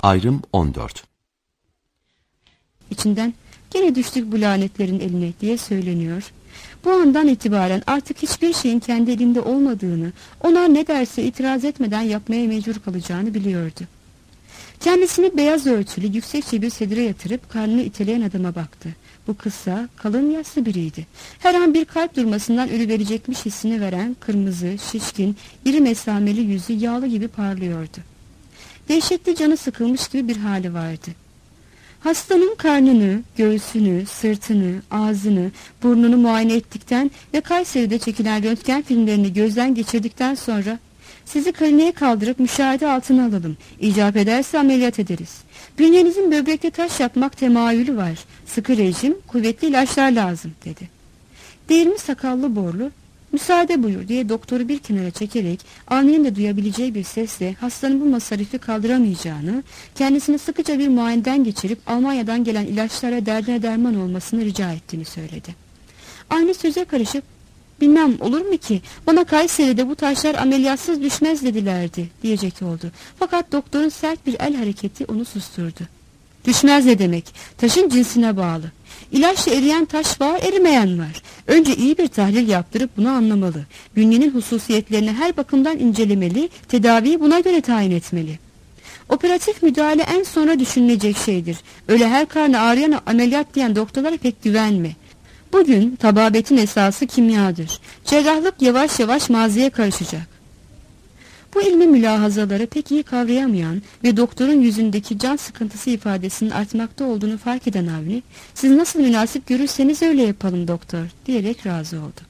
Ayrım 14. İçinden gene düştük bu lanetlerin eline diye söyleniyor. Bu andan itibaren artık hiçbir şeyin kendi elinde olmadığını, onlar ne derse itiraz etmeden yapmaya mecbur kalacağını biliyordu. Kendisini beyaz örtülü yüksekçe bir sedire yatırıp karnını iteleyen adama baktı. Bu kısa, kalın, yassı biriydi. Her an bir kalp durmasından ölüverecekmiş hissini veren kırmızı, şişkin, iri mesameli yüzü yağlı gibi parlıyordu. Dehşetli canı sıkılmış gibi bir hali vardı. Hastanın karnını, göğsünü, sırtını, ağzını, burnunu muayene ettikten ve Kayseri'de çekilen röntgen filmlerini gözden geçirdikten sonra "Sizi kliniğe kaldırıp müşahede altına alalım. İcap ederse ameliyat ederiz. Bünyenizin böbrekte taş yapmak temayülü var. Sıkı rejim, kuvvetli ilaçlar lazım," dedi. Değirmi sakallı borlu, "Müsaade buyur," diye doktoru bir kenara çekerek Avni'nin de duyabileceği bir sesle hastanın bu masarifi kaldıramayacağını, kendisini sıkıca bir muayeneden geçirip Almanya'dan gelen ilaçlara derdine derman olmasını rica ettiğini söyledi. Avni söze karışıp "Bilmem olur mu ki, bana Kayseri'de bu taşlar ameliyatsız düşmez dedilerdi," diyecek oldu. Fakat doktorun sert bir el hareketi onu susturdu. "Düşmez ne demek? Taşın cinsine bağlı. İlaçla eriyen taş var, erimeyen var. Önce iyi bir tahlil yaptırıp bunu anlamalı. Bünyenin hususiyetlerini her bakımdan incelemeli, tedaviyi buna göre tayin etmeli. Operatif müdahale en sonra düşünülecek şeydir. Öyle her karnı ağrıyana ameliyat diyen doktorlara pek güvenme. Bugün tababetin esası kimyadır. Cerrahlık yavaş yavaş maziye karışacak." Bu ilmi mülahazaları pek iyi kavrayamayan ve doktorun yüzündeki can sıkıntısı ifadesinin artmakta olduğunu fark eden Avni, "Siz nasıl münasip görürseniz öyle yapalım doktor," diyerek razı oldu.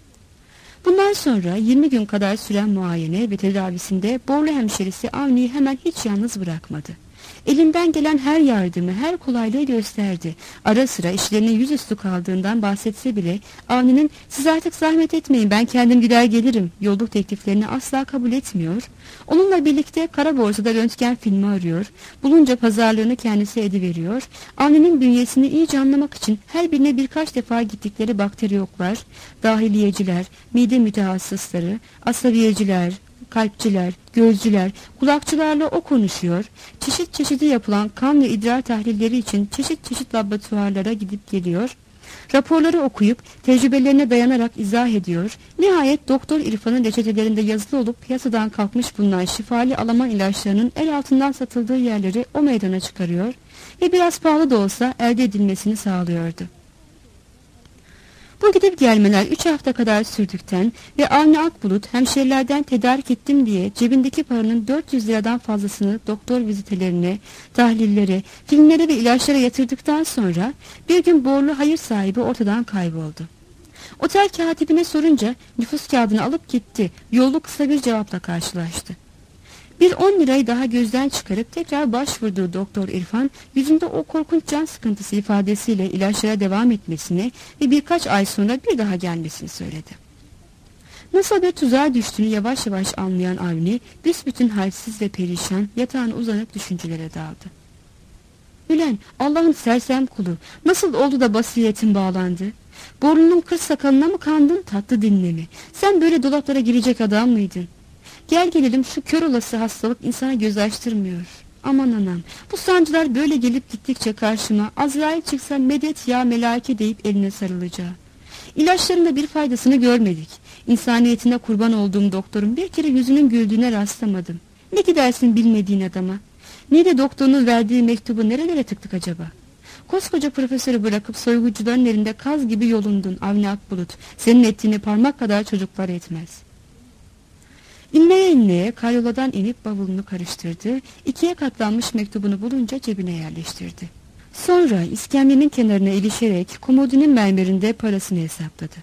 Bundan sonra 20 gün kadar süren muayene ve tedavisinde Borlu hemşerisi Avni'yi hemen hiç yalnız bırakmadı. Elinden gelen her yardımı, her kolaylığı gösterdi. Ara sıra işlerinin yüzüstü kaldığından bahsetse bile Avni'nin "Siz artık zahmet etmeyin, ben kendim gider gelirim" yolluk tekliflerini asla kabul etmiyor. Onunla birlikte kara borsada röntgen filmi arıyor. Bulunca pazarlığını kendisi ediveriyor. Avni'nin bünyesini iyice anlamak için her birine birkaç defa gittikleri bakteriyoklar, dahiliyeciler, mide mütehassısları, asabiyeciler, kalpçiler, gözcüler, kulakçılarla o konuşuyor. Çeşit çeşidi yapılan kan ve idrar tahlilleri için çeşit çeşit laboratuvarlara gidip geliyor. Raporları okuyup tecrübelerine dayanarak izah ediyor. Nihayet Doktor İrfan'ın reçetelerinde yazılı olup piyasadan kalkmış bulunan şifalı Alman ilaçlarının el altından satıldığı yerleri o meydana çıkarıyor ve biraz pahalı da olsa elde edilmesini sağlıyordu. Bu gidip gelmeler 3 hafta kadar sürdükten ve Avni Akbulut hemşerilerden tedarik ettim diye cebindeki paranın 400 liradan fazlasını doktor vizitelerine, tahlillere, filmlere ve ilaçlara yatırdıktan sonra bir gün borlu hayır sahibi ortadan kayboldu. Otel katibine sorunca nüfus kağıdını alıp gitti. Yollu kısa bir cevapla karşılaştı. Bir 10 lirayı daha gözden çıkarıp tekrar başvurduğu Doktor İrfan yüzünde o korkunç can sıkıntısı ifadesiyle ilaçlara devam etmesini ve birkaç ay sonra bir daha gelmesini söyledi. Nasıl bir tuzağa düştüğünü yavaş yavaş anlayan Avni büsbütün halsiz ve perişan yatağına uzanıp düşüncelere daldı. "Ülen, Allah'ın sersem kulu, nasıl oldu da basiretin bağlandı? Borunun kır sakalına mı kandın, tatlı dinle mi? Sen böyle dolaplara girecek adam mıydın? Gel gelelim şu kör olası hastalık insana göz açtırmıyor. Aman anam, bu sancılar böyle gelip gittikçe karşıma Azrail çıksa medet ya melaike deyip eline sarılacağı. İlaçların da bir faydasını görmedik. İnsaniyetine kurban olduğum doktorun bir kere yüzünün güldüğüne rastlamadım. Ne gidersin bilmediğin adama? Ne de doktorunun verdiği mektubu nerelere tıktık acaba? Koskoca profesörü bırakıp soygucuların elinde kaz gibi yolundun Avni Akbulut. Senin ettiğini parmak kadar çocuklar etmez." İnleye inleye karyoladan inip bavulunu karıştırdı, 2'ye katlanmış mektubunu bulunca cebine yerleştirdi. Sonra iskemlenin kenarına ilişerek komodinin mermerinde parasını hesapladı.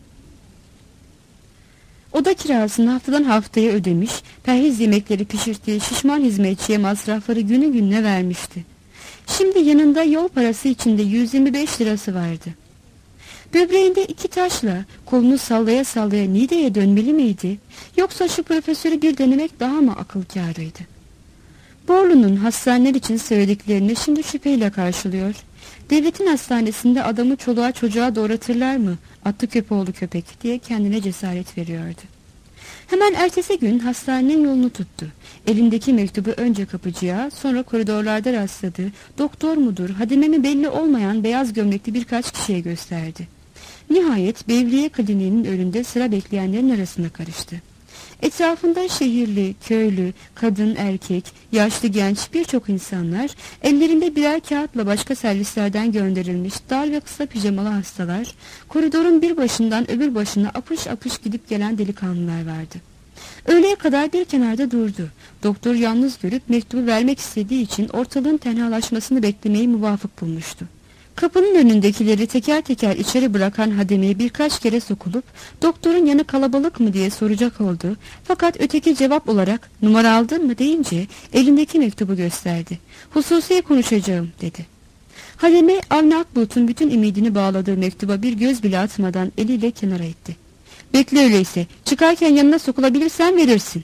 Oda kirasını haftadan haftaya ödemiş, perhiz yemekleri pişirttiği şişman hizmetçiye masrafları günü gününe vermişti. Şimdi yanında yol parası içinde 125 lirası vardı. Böbreğinde 2 taşla kolunu sallaya sallaya Niğde'ye dönmeli miydi? Yoksa şu profesörü bir denemek daha mı akıl kârıydı? Borlu'nun hastaneler için söylediklerini şimdi şüpheyle karşılıyor. Devletin hastanesinde adamı çoluğa çocuğa doğratırlar mı? Attı Köpoğlu köpek diye kendine cesaret veriyordu. Hemen ertesi gün hastanenin yolunu tuttu. Elindeki mektubu önce kapıcıya, sonra koridorlarda rastladığı doktor mudur, hademe mi belli olmayan beyaz gömlekli birkaç kişiye gösterdi. Nihayet Bevriye Kliniğinin önünde sıra bekleyenlerin arasına karıştı. Etrafında şehirli, köylü, kadın, erkek, yaşlı, genç birçok insanlar, ellerinde birer kağıtla başka servislerden gönderilmiş dar ve kısa pijamalı hastalar, koridorun bir başından öbür başına apış apış gidip gelen delikanlılar vardı. Öğleye kadar bir kenarda durdu. Doktor yalnız görüp mektubu vermek istediği için ortalığın tenhalaşmasını beklemeyi muvafık bulmuştu. Kapının önündekileri teker teker içeri bırakan hademeye birkaç kere sokulup doktorun yanı kalabalık mı diye soracak oldu. Fakat öteki cevap olarak numara aldın mı deyince elindeki mektubu gösterdi. Hususi konuşacağım dedi. Hademe Avni Akbulut'un bütün ümidini bağladığı mektuba bir göz bile atmadan eliyle kenara itti. Bekle öyleyse, çıkarken yanına sokulabilirsen verirsin.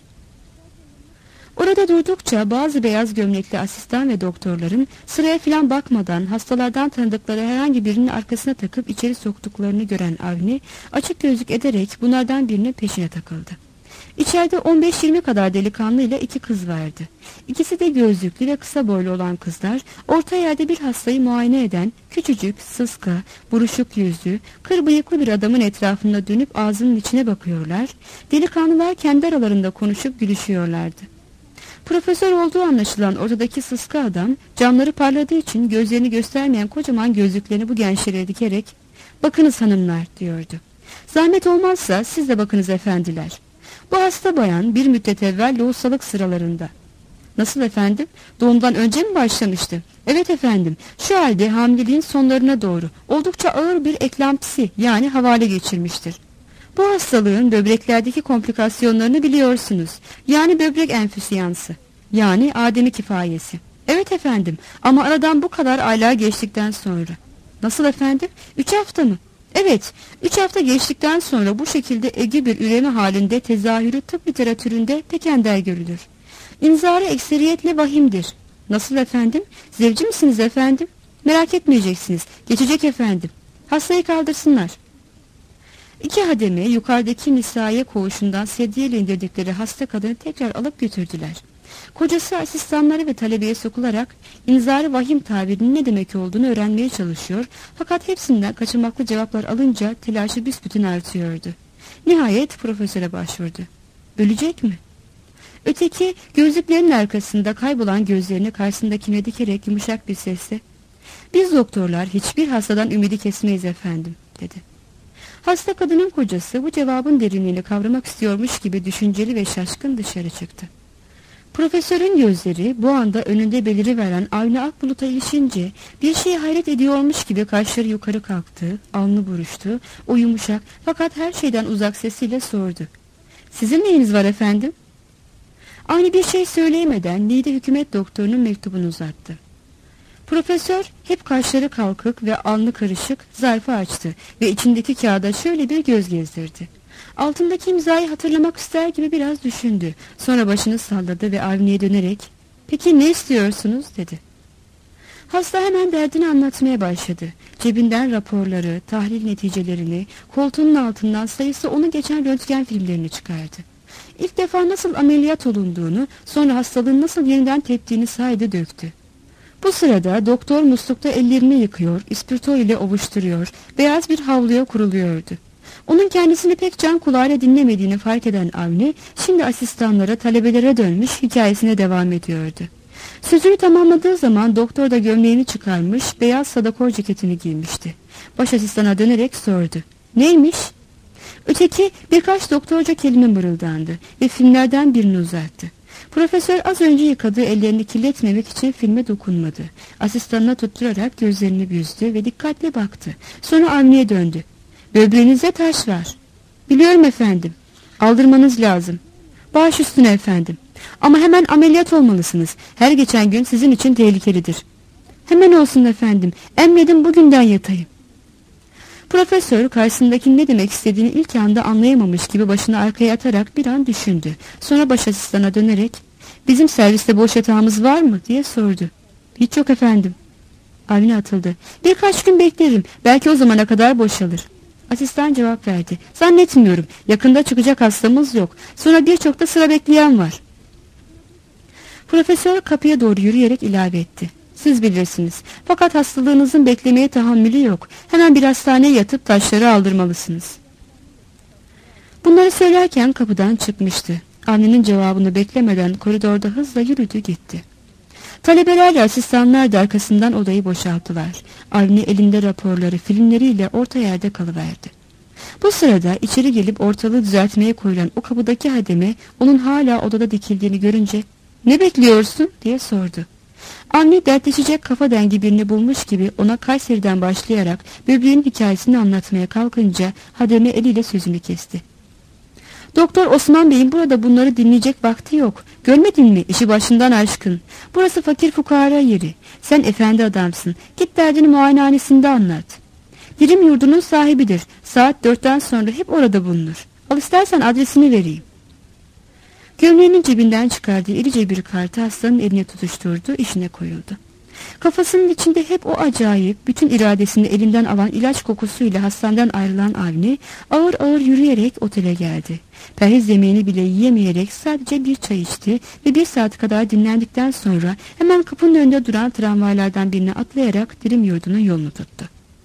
Orada durdukça bazı beyaz gömlekli asistan ve doktorların sıraya filan bakmadan hastalardan tanıdıkları herhangi birinin arkasına takıp içeri soktuklarını gören Avni açık gözlük ederek bunlardan birinin peşine takıldı. İçeride 15-20 kadar delikanlı ile 2 kız vardı. İkisi de gözlüklü ve kısa boylu olan kızlar orta yerde bir hastayı muayene eden küçücük, sıska, buruşuk yüzlü, kır bıyıklı bir adamın etrafında dönüp ağzının içine bakıyorlar. Delikanlılar kendi aralarında konuşup gülüşüyorlardı. Profesör olduğu anlaşılan ortadaki sıska adam camları parladığı için gözlerini göstermeyen kocaman gözlüklerini bu gençlere dikerek "Bakınız hanımlar" diyordu. "Zahmet olmazsa siz de bakınız efendiler. Bu hasta bayan bir müddet evvel lohusalık sıralarında." "Nasıl efendim? Doğumdan önce mi başlamıştı?" "Evet efendim. Şu halde hamileliğin sonlarına doğru oldukça ağır bir eklampsi yani havale geçirmiştir. Bu hastalığın böbreklerdeki komplikasyonlarını biliyorsunuz. Yani böbrek enfüsiyansı. Yani ademi kifayesi." "Evet efendim, ama aradan bu kadar aylar geçtikten sonra." "Nasıl efendim? 3 hafta mı?" "Evet, 3 hafta geçtikten sonra bu şekilde egi bir üreme halinde tezahürü tıp literatüründe pek ender görülür. İnzarı ekseriyetle vahimdir." "Nasıl efendim? Zevci misiniz efendim?" "Merak etmeyeceksiniz. Geçecek efendim. Hastayı kaldırsınlar." İki hademe yukarıdaki nisaiye koğuşundan sedyeyle indirdikleri hasta kadını tekrar alıp götürdüler. Kocası asistanları ve talebeye sokularak inzarı vahim tabirinin ne demek olduğunu öğrenmeye çalışıyor, fakat hepsinden kaçamaklı cevaplar alınca telaşı büsbütün artıyordu. Nihayet profesöre başvurdu. "Ölecek mi?" Öteki gözlüklerin arkasında kaybolan gözlerini karşısındakine dikerek yumuşak bir sesle "Biz doktorlar hiçbir hastadan ümidi kesmeyiz efendim" dedi. Hasta kadının kocası bu cevabın derinliğini kavramak istiyormuş gibi düşünceli ve şaşkın dışarı çıktı. Profesörün gözleri bu anda önünde beliriveren Avni Akbulut'a ilişince bir şeye hayret ediyormuş gibi kaşları yukarı kalktı, alnı buruştu, o yumuşak fakat her şeyden uzak sesiyle sordu. "Sizin neyiniz var efendim?" Avni bir şey söyleyemeden Niğde hükümet doktorunun mektubunu uzattı. Profesör hep kaşları kalkık ve alnı karışık zarfı açtı ve içindeki kağıda şöyle bir göz gezdirdi. Altındaki imzayı hatırlamak ister gibi biraz düşündü. Sonra başını salladı ve Avni'ye dönerek "Peki ne istiyorsunuz?" dedi. Hasta hemen derdini anlatmaya başladı. Cebinden raporları, tahlil neticelerini, koltuğunun altından sayısı onu geçen röntgen filmlerini çıkardı. İlk defa nasıl ameliyat olunduğunu, sonra hastalığın nasıl yeniden teptiğini saydı döktü. Bu sırada doktor muslukta ellerini yıkıyor, ispirto ile ovuşturuyor, beyaz bir havluya kuruluyordu. Onun kendisini pek can kulağıyla dinlemediğini fark eden Avni, şimdi asistanlara, talebelere dönmüş hikayesine devam ediyordu. Sözünü tamamladığı zaman doktor da gömleğini çıkarmış, beyaz sadakor ceketini giymişti. Baş asistana dönerek sordu. "Neymiş?" Öteki birkaç doktorca kelime mırıldandı ve filmlerden birini uzattı. Profesör az önce yıkadığı ellerini kirletmemek için filme dokunmadı. Asistanına tutturarak gözlerini büzdü ve dikkatle baktı. Sonra Avni'ye döndü. "Böbreğinizde taş var." "Biliyorum efendim." "Aldırmanız lazım." "Baş üstüne efendim. Ama hemen ameliyat olmalısınız. Her geçen gün sizin için tehlikelidir." "Hemen olsun efendim. Emredin bugünden yatayım." Profesör karşısındakinin ne demek istediğini ilk anda anlayamamış gibi başını arkaya atarak bir an düşündü. Sonra baş asistana dönerek "Bizim serviste boş yatağımız var mı?" diye sordu. "Hiç yok efendim." Avni atıldı. "Birkaç gün beklerim. Belki o zamana kadar boşalır." Asistan cevap verdi. Zannetmiyorum. Yakında çıkacak hastamız yok. Sonra birçok da sıra bekleyen var. Profesör kapıya doğru yürüyerek ilave etti. Siz bilirsiniz. Fakat hastalığınızın beklemeye tahammülü yok. Hemen bir hastaneye yatıp taşları aldırmalısınız. Bunları söylerken kapıdan çıkmıştı. Avni'nin cevabını beklemeden koridorda hızla yürüdü gitti. Talebelerle asistanlar da arkasından odayı boşalttılar. Avni elinde raporları, filmleriyle orta yerde kalıverdi. Bu sırada içeri gelip ortalığı düzeltmeye koyulan o kapıdaki hademe onun hala odada dikildiğini görünce "Ne bekliyorsun?" diye sordu. Avni dertleşecek kafa dengi birini bulmuş gibi ona Kayseri'den başlayarak böbreğin hikayesini anlatmaya kalkınca hademe eliyle sözünü kesti. Doktor Osman Bey'in burada bunları dinleyecek vakti yok. Görmedin mi? İşi başından aşkın. Burası fakir fukara yeri. Sen efendi adamsın. Git derdini muayenehanesinde anlat. Dirim yurdunun sahibidir. Saat 4'ten sonra hep orada bulunur. Al istersen adresini vereyim. Gömleğinin cebinden çıkardığı irice bir kartı hastanın eline tutuşturdu, işine koyuldu. Kafasının içinde hep o acayip, bütün iradesini elinden alan ilaç kokusuyla hastaneden ayrılan Avni ağır ağır yürüyerek otele geldi. Perhiz yemeğini bile yiyemeyerek sadece bir çay içti ve 1 saat kadar dinlendikten sonra hemen kapının önünde duran tramvaylardan birine atlayarak Dirim yurdunun yolunu tuttu.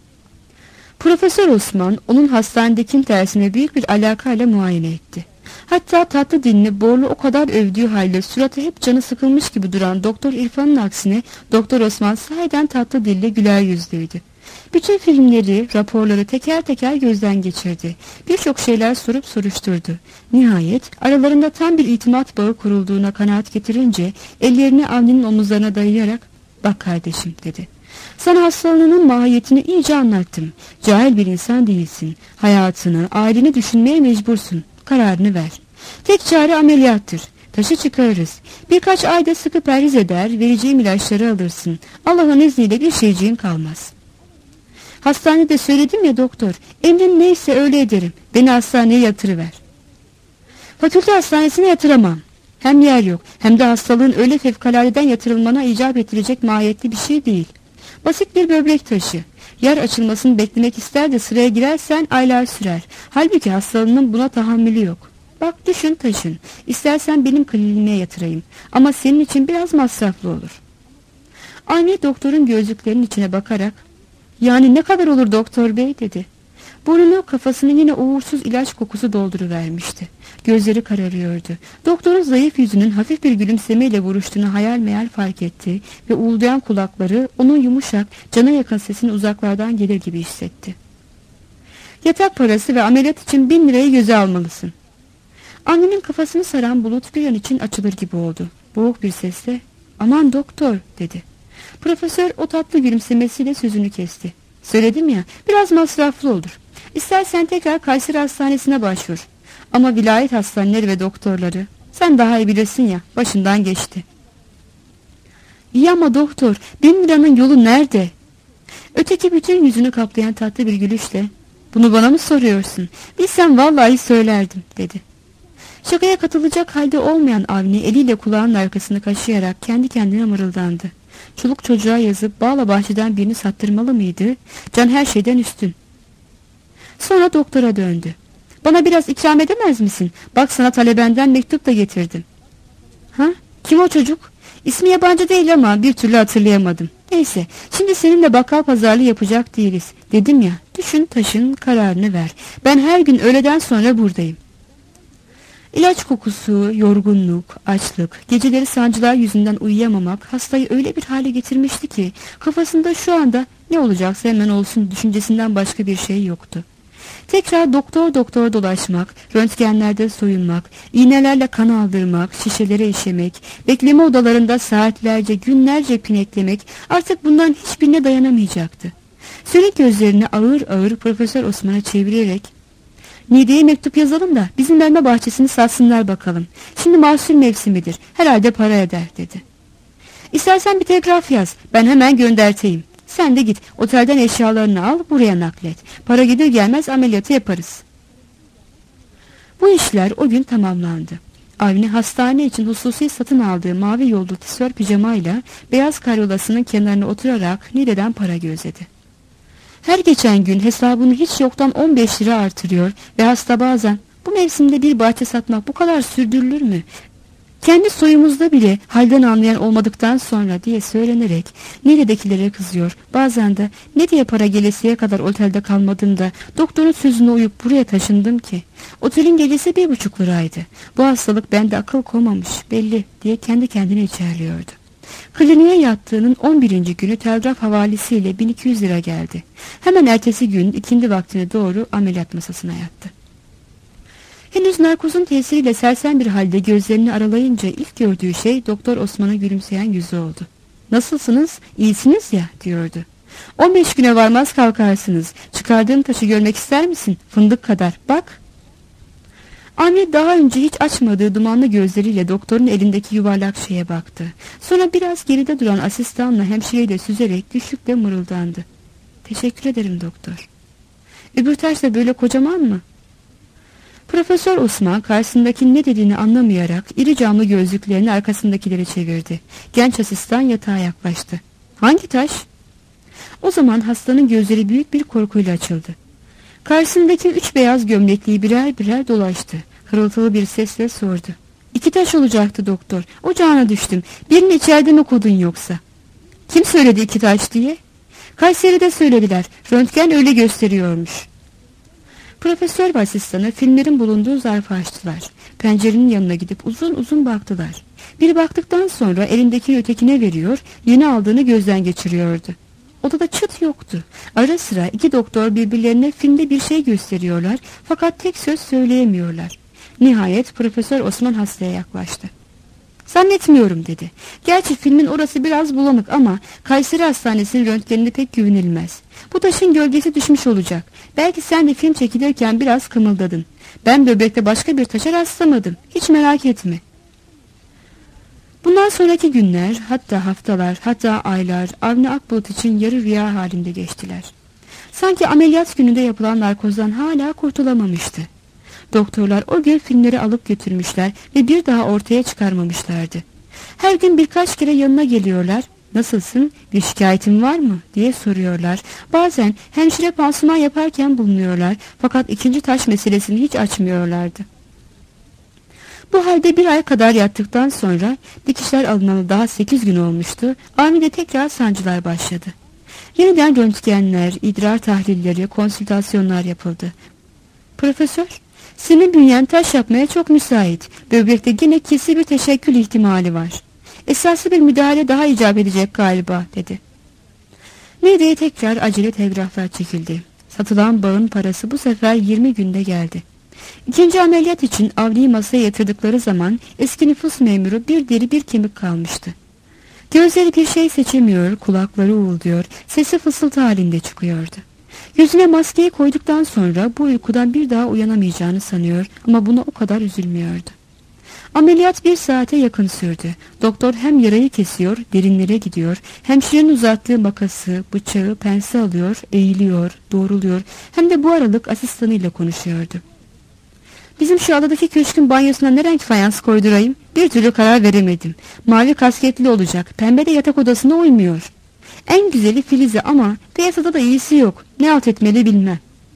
Profesör Osman onun hastanedekinin tersine büyük bir alakayla muayene etti. Hatta tatlı dilini Borlu o kadar övdüğü halde suratı hep canı sıkılmış gibi duran Doktor İrfan'ın aksine Doktor Osman sahiden tatlı dille güler yüzlüydü. Bütün filmleri, raporları teker teker gözden geçirdi. Birçok şeyler sorup soruşturdu. Nihayet aralarında tam bir itimat bağı kurulduğuna kanaat getirince ellerini Avni'nin omuzlarına dayayarak "Bak kardeşim" dedi. Sana hastalığının mahiyetini iyice anlattım. Cahil bir insan değilsin. Hayatını, aileni düşünmeye mecbursun. Kararını ver. Tek çare ameliyattır. Taşı çıkarırız. Birkaç ayda sıkı perhiz eder, vereceğim ilaçları alırsın. Allah'ın izniyle bir şeyciğin kalmaz. Hastanede söyledim ya doktor, emrin neyse öyle ederim. Beni hastaneye yatırıver. Fakülte hastanesine yatıramam. Hem yer yok, hem de hastalığın öyle fevkaladeden yatırılmana icap ettirecek mahiyetli bir şey değil. Basit bir böbrek taşı. Yer açılmasını beklemek ister de sıraya girersen aylar sürer. Halbuki hastalığının buna tahammülü yok. Bak düşün taşın. İstersen benim kliniğime yatırayım. Ama senin için biraz masraflı olur. Avni doktorun gözlüklerinin içine bakarak "Yani ne kadar olur doktor bey?" dedi. Burnunu kafasını yine uğursuz ilaç kokusu dolduruvermişti. Gözleri kararıyordu. Doktorun zayıf yüzünün hafif bir gülümsemeyle vuruştuğunu hayal meyal fark etti ve uğuldayan kulakları onun yumuşak, cana yakın sesini uzaklardan gelir gibi hissetti. Yatak parası ve ameliyat için 1000 lirayı göze almalısın. Annemin kafasını saran bulut bir an için açılır gibi oldu. Boğuk bir sesle "Aman doktor" dedi. Profesör o tatlı gülümsemesiyle sözünü kesti. Söyledim ya, biraz masraflı olur. İstersen tekrar Kayseri Hastanesi'ne başvur. Ama vilayet hastaneleri ve doktorları, sen daha iyi bilirsin ya, başından geçti. İyi ama doktor, 1000 liranın yolu nerede? Öteki bütün yüzünü kaplayan tatlı bir gülüşle, bunu bana mı soruyorsun? Bilsem vallahi söylerdim dedi. Şakaya katılacak halde olmayan Avni eliyle kulağının arkasını kaşıyarak kendi kendine mırıldandı. Çoluk çocuğa yazıp bağla bahçeden birini sattırmalı mıydı? Can her şeyden üstün. Sonra doktora döndü. Bana biraz ikram edemez misin? Bak sana talebenden mektup da getirdim. Ha? Kim o çocuk? İsmi yabancı değil ama bir türlü hatırlayamadım. Neyse, şimdi seninle bakkal pazarlığı yapacak değiliz. Dedim ya, düşün taşın, kararını ver. Ben her gün öğleden sonra buradayım. İlaç kokusu, yorgunluk, açlık, geceleri sancılar yüzünden uyuyamamak hastayı öyle bir hale getirmişti ki kafasında şu anda ne olacaksa hemen olsun düşüncesinden başka bir şey yoktu. Tekrar doktor doktor dolaşmak, röntgenlerde soyunmak, iğnelerle kan aldırmak, şişelere işemek, bekleme odalarında saatlerce, günlerce pineklemek artık bunların hiçbirine dayanamayacaktı. Sönük gözlerini ağır ağır Profesör Osman'a çevirerek "Nide'ye mektup yazalım da bizim elma bahçesini satsınlar bakalım. Şimdi mahsul mevsimidir, herhalde para eder" dedi. "İstersen bir telgraf yaz, ben hemen gönderteyim. Sen de git otelden eşyalarını al, buraya naklet. Para gelir gelmez ameliyatı yaparız." Bu işler o gün tamamlandı. Avni hastane için hususi satın aldığı mavi yollu tişört pijamayla beyaz karyolasının kenarına oturarak Nide'den para gözledi. Her geçen gün hesabını hiç yoktan 15 lira artırıyor ve hasta bazen bu mevsimde bir bahçe satmak bu kadar sürdürülür mü? Kendi soyumuzda bile halden anlayan olmadıktan sonra diye söylenerek neredekilere kızıyor. Bazen de ne diye para gelesiye kadar otelde kalmadım da doktorun sözüne uyup buraya taşındım ki. Otelin gecesi 1,5 liraydı. Bu hastalık bende akıl koymamış belli diye kendi kendine içerliyordu. Kliniğe yattığının 11. günü telgraf havalisiyle 1200 lira geldi. Hemen ertesi gün ikindi vaktine doğru ameliyat masasına yattı. Henüz narkozun tesiriyle sersem bir halde gözlerini aralayınca ilk gördüğü şey Doktor Osman'a gülümseyen yüzü oldu. "Nasılsınız? İyisiniz ya?" diyordu. "15 güne varmaz kalkarsınız. Çıkardığım taşı görmek ister misin? Fındık kadar. Bak." Amir daha önce hiç açmadığı dumanlı gözleriyle doktorun elindeki yuvarlak şeye baktı. Sonra biraz geride duran asistanla hemşireyi de süzerek güçlükle mırıldandı. "Teşekkür ederim doktor." "Öbür taş da böyle kocaman mı?" Profesör Osman karşısındakinin ne dediğini anlamayarak iri camlı gözlüklerini arkasındakileri çevirdi. Genç asistan yatağa yaklaştı. "Hangi taş?" O zaman hastanın gözleri büyük bir korkuyla açıldı. Karşısındaki 3 beyaz gömlekliyi birer birer dolaştı. Hırıltılı bir sesle sordu. "2 taş olacaktı doktor. Ocağına düştüm. Birini içeride mi kodun yoksa?" "Kim söyledi 2 taş diye?" "Kayseri'de söylediler. Röntgen öyle gösteriyormuş." Profesör ve asistanı filmlerin bulunduğu zarfı açtılar. Pencerenin yanına gidip uzun uzun baktılar. Bir baktıktan sonra elindeki ötekine veriyor, yeni aldığını gözden geçiriyordu. Odada çıt yoktu. Ara sıra 2 doktor birbirlerine filmde bir şey gösteriyorlar fakat tek söz söyleyemiyorlar. Nihayet Profesör Osman hastaya yaklaştı. "Zannetmiyorum," dedi. "Gerçi filmin orası biraz bulanık ama Kayseri Hastanesi'nin röntgeninde pek güvenilmez. Bu taşın gölgesi düşmüş olacak. Belki sen de film çekilirken biraz kımıldadın. Ben böbrekte başka bir taşa rastlamadım. Hiç merak etme." Bundan sonraki günler, hatta haftalar, hatta aylar Avni Akbulut için yarı rüya halinde geçtiler. Sanki ameliyat gününde yapılan narkozdan hala kurtulamamıştı. Doktorlar o gün filmleri alıp götürmüşler ve bir daha ortaya çıkarmamışlardı. Her gün birkaç kere yanına geliyorlar. "Nasılsın? Bir şikayetin var mı?" diye soruyorlar. Bazen hemşire pansuman yaparken bulunuyorlar fakat ikinci taş meselesini hiç açmıyorlardı. Bu halde 1 ay kadar yattıktan sonra dikişler alınalı daha 8 gün olmuştu. Avni'de tekrar sancılar başladı. Yeniden röntgenler, idrar tahlilleri, konsültasyonlar yapıldı. "Profesör, senin bünyen taş yapmaya çok müsait. Böbrekte yine kesin bir teşekkül ihtimali var. Esaslı bir müdahale daha icap edecek galiba," dedi. Nereye tekrar acele telgraflar çekildi. Satılan bağın parası bu sefer 20 günde geldi. İkinci ameliyat için Avni'yi masaya yatırdıkları zaman eski nüfus memuru bir deri bir kemik kalmıştı. Gözleri bir şey seçemiyor, kulakları uğulduyor, sesi fısıltı halinde çıkıyordu. Yüzüne maskeyi koyduktan sonra bu uykudan bir daha uyanamayacağını sanıyor ama buna o kadar üzülmüyordu. Ameliyat 1 saate yakın sürdü. Doktor hem yarayı kesiyor, derinlere gidiyor, hemşirenin uzattığı makası, bıçağı, pense alıyor, eğiliyor, doğruluyor, hem de bu aralık asistanıyla konuşuyordu. "Bizim şu adadaki köşkün banyosuna ne renk fayans koydurayım? Bir türlü karar veremedim. Mavi kasketli olacak, pembe de yatak odasına uymuyor. En güzeli Filize ama piyasada da iyisi yok. Ne alt etmeli bilmem."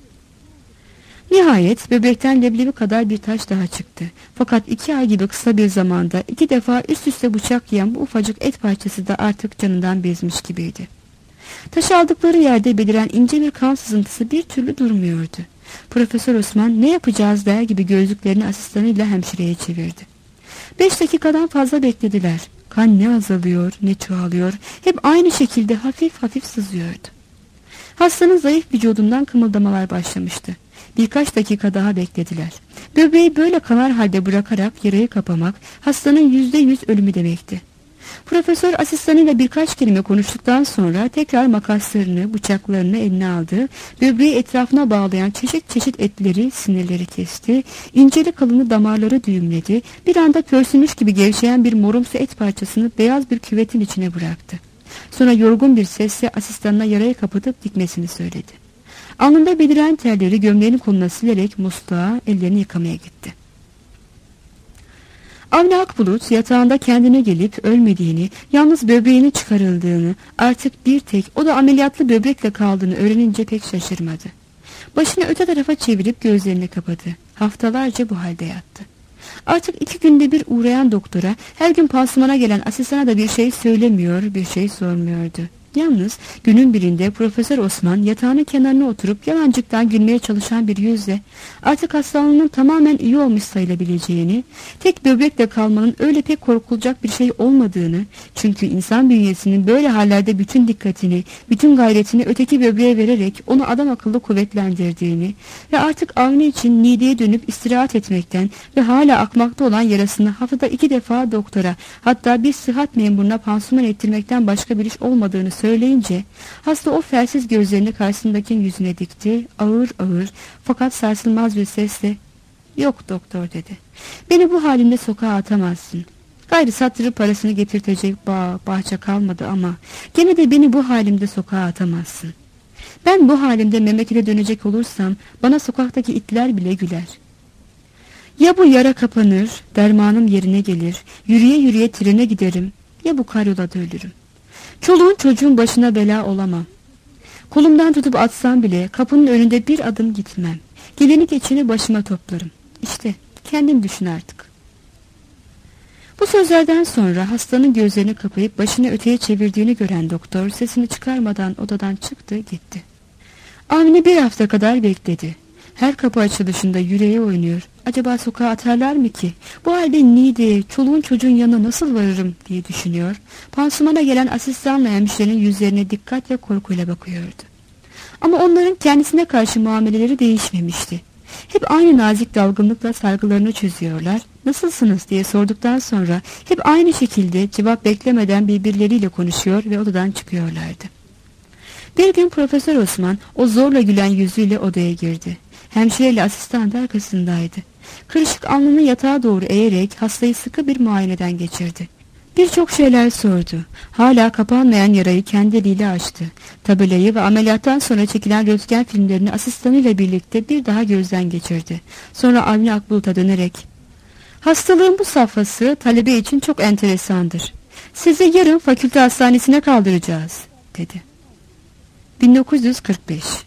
Nihayet böbrekten leblebi kadar bir taş daha çıktı. Fakat 2 ay gibi kısa bir zamanda 2 defa üst üste bıçak yiyen bu ufacık et parçası da artık canından bezmiş gibiydi. Taşı aldıkları yerde beliren ince bir kan sızıntısı bir türlü durmuyordu. Profesör Osman "Ne yapacağız?" der gibi gözlüklerini asistanıyla hemşireye çevirdi. 5 dakikadan fazla beklediler. Kan ne azalıyor ne çoğalıyor, hep aynı şekilde hafif hafif sızıyordu. Hastanın zayıf vücudundan kımıldamalar başlamıştı. Birkaç dakika daha beklediler. Böbreği böyle kanar halde bırakarak yarayı kapamak hastanın %100 ölümü demekti. Profesör asistanıyla birkaç kelime konuştuktan sonra tekrar makaslarını, bıçaklarını eline aldı, böbreği etrafına bağlayan çeşit çeşit etleri, sinirleri kesti, inceli kalını damarları düğümledi, bir anda pörsümüş gibi gevşeyen bir morumsu et parçasını beyaz bir küvetin içine bıraktı. Sonra yorgun bir sesle asistanına yarayı kapatıp dikmesini söyledi. Alnında beliren terleri gömleğinin koluna silerek musluğa ellerini yıkamaya gitti. Avni Akbulut yatağında kendine gelip ölmediğini, yalnız böbreğinin çıkarıldığını, artık bir tek o da ameliyatlı böbrekle kaldığını öğrenince pek şaşırmadı. Başını öte tarafa çevirip gözlerini kapadı. Haftalarca bu halde yattı. Artık 2 günde bir uğrayan doktora, her gün pansumana gelen asistana da bir şey söylemiyor, bir şey sormuyordu. Yalnız günün birinde Profesör Osman yatağının kenarına oturup yalancıktan gülmeye çalışan bir yüzle artık hastalığının tamamen iyi olmuş sayılabileceğini, tek böbrekle kalmanın öyle pek korkulacak bir şey olmadığını, çünkü insan bünyesinin böyle hallerde bütün dikkatini, bütün gayretini öteki böbreğe vererek onu adam akıllı kuvvetlendirdiğini ve artık Avni için Niğde'ye dönüp istirahat etmekten ve hala akmakta olan yarasını haftada 2 defa doktora, hatta bir sıhhat memuruna pansuman ettirmekten başka bir iş olmadığını söyleyince hasta o felsiz gözlerini karşısındakinin yüzüne dikti, ağır ağır fakat sarsılmaz bir sesle "Yok doktor" dedi. "Beni bu halimde sokağa atamazsın. Gayrı sattırı parasını getirtecek bahçe kalmadı ama gene de beni bu halimde sokağa atamazsın. Ben bu halimde memlekete dönecek olursam bana sokaktaki itler bile güler. Ya bu yara kapanır, dermanım yerine gelir, yürüye yürüye trene giderim, ya bu karyolada ölürüm. Çoluğun çocuğun başına bela olamam. Kolumdan tutup atsam bile kapının önünde bir adım gitmem. Geleni geçeni başıma toplarım. İşte kendin düşün artık." Bu sözlerden sonra hastanın gözlerini kapayıp başını öteye çevirdiğini gören doktor sesini çıkarmadan odadan çıktı gitti. Avni 1 hafta kadar bekledi. Her kapı açılışında yüreği oynuyor. Acaba sokağa atarlar mı ki? Bu halde Niğde'ye, çoluğun çocuğun yanına nasıl varırım diye düşünüyor. Pansumana gelen asistanla hemşirenin yüzlerine dikkat ve korkuyla bakıyordu. Ama onların kendisine karşı muameleleri değişmemişti. Hep aynı nazik dalgınlıkla sargılarını çözüyorlar. "Nasılsınız?" diye sorduktan sonra hep aynı şekilde cevap beklemeden birbirleriyle konuşuyor ve odadan çıkıyorlardı. Bir gün Profesör Osman o zorla gülen yüzüyle odaya girdi. Hemşireyle asistan da arkasındaydı. Kırışık alnını yatağa doğru eğerek hastayı sıkı bir muayeneden geçirdi. Birçok şeyler sordu. Hala kapanmayan yarayı kendi eliyle açtı. Tabelayı ve ameliyattan sonra çekilen röntgen filmlerini asistanıyla birlikte bir daha gözden geçirdi. Sonra Avni Akbulut'a dönerek "Hastalığın bu safhası talebe için çok enteresandır. Sizi yarın fakülte hastanesine kaldıracağız" dedi. 1945